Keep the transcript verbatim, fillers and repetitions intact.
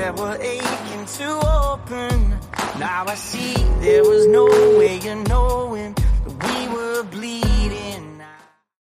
that were aching to open. Now I see there was no way, you know